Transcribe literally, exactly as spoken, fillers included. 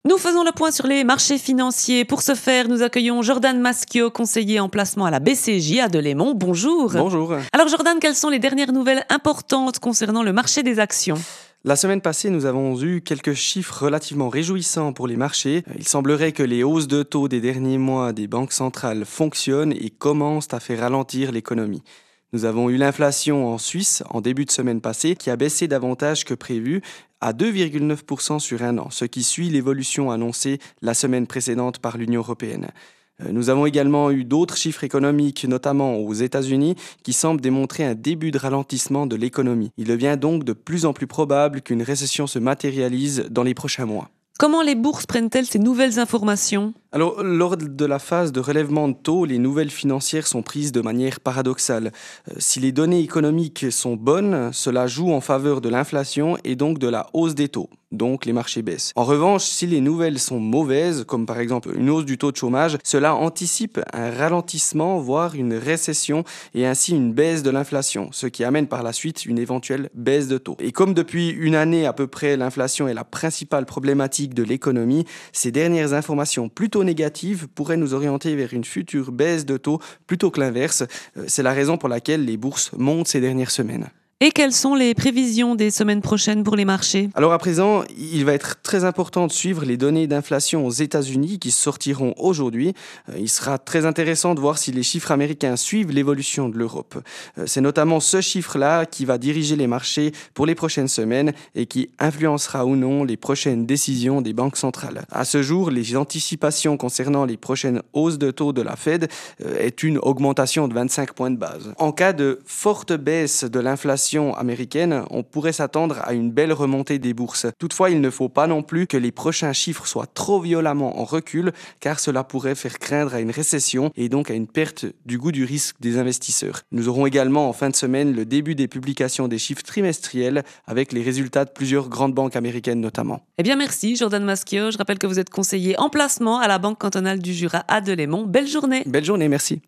Nous faisons le point sur les marchés financiers. Pour ce faire, nous accueillons Jordan Maschio, conseiller en placement à la B C J à Delémont. Bonjour. Bonjour. Alors Jordan, quelles sont les dernières nouvelles importantes concernant le marché des actions ? La semaine passée, nous avons eu quelques chiffres relativement réjouissants pour les marchés. Il semblerait que les hausses de taux des derniers mois des banques centrales fonctionnent et commencent à faire ralentir l'économie. Nous avons eu l'inflation en Suisse en début de semaine passée qui a baissé davantage que prévu à deux virgule neuf pour cent sur un an, ce qui suit l'évolution annoncée la semaine précédente par l'Union européenne. Nous avons également eu d'autres chiffres économiques, notamment aux États-Unis, qui semblent démontrer un début de ralentissement de l'économie. Il devient donc de plus en plus probable qu'une récession se matérialise dans les prochains mois. Comment les bourses prennent-elles ces nouvelles informations ? Alors, lors de la phase de relèvement de taux, les nouvelles financières sont prises de manière paradoxale. Euh, si les données économiques sont bonnes, cela joue en faveur de l'inflation et donc de la hausse des taux. Donc les marchés baissent. En revanche, si les nouvelles sont mauvaises, comme par exemple une hausse du taux de chômage, cela anticipe un ralentissement, voire une récession, et ainsi une baisse de l'inflation, ce qui amène par la suite une éventuelle baisse de taux. Et comme depuis une année à peu près, l'inflation est la principale problématique de l'économie, ces dernières informations plutôt négatives pourraient nous orienter vers une future baisse de taux plutôt que l'inverse. C'est la raison pour laquelle les bourses montent ces dernières semaines. Et quelles sont les prévisions des semaines prochaines pour les marchés ? Alors à présent, il va être très important de suivre les données d'inflation aux États-Unis qui sortiront aujourd'hui. Il sera très intéressant de voir si les chiffres américains suivent l'évolution de l'Europe. C'est notamment ce chiffre-là qui va diriger les marchés pour les prochaines semaines et qui influencera ou non les prochaines décisions des banques centrales. À ce jour, les anticipations concernant les prochaines hausses de taux de la Fed est une augmentation de vingt-cinq points de base. En cas de forte baisse de l'inflation américaine, on pourrait s'attendre à une belle remontée des bourses. Toutefois, il ne faut pas non plus que les prochains chiffres soient trop violemment en recul, car cela pourrait faire craindre à une récession et donc à une perte du goût du risque des investisseurs. Nous aurons également en fin de semaine le début des publications des chiffres trimestriels avec les résultats de plusieurs grandes banques américaines notamment. Eh bien merci Jordan Maschio. Je rappelle que vous êtes conseiller en placement à la Banque cantonale du Jura à Delémont. Belle journée. Belle journée, merci.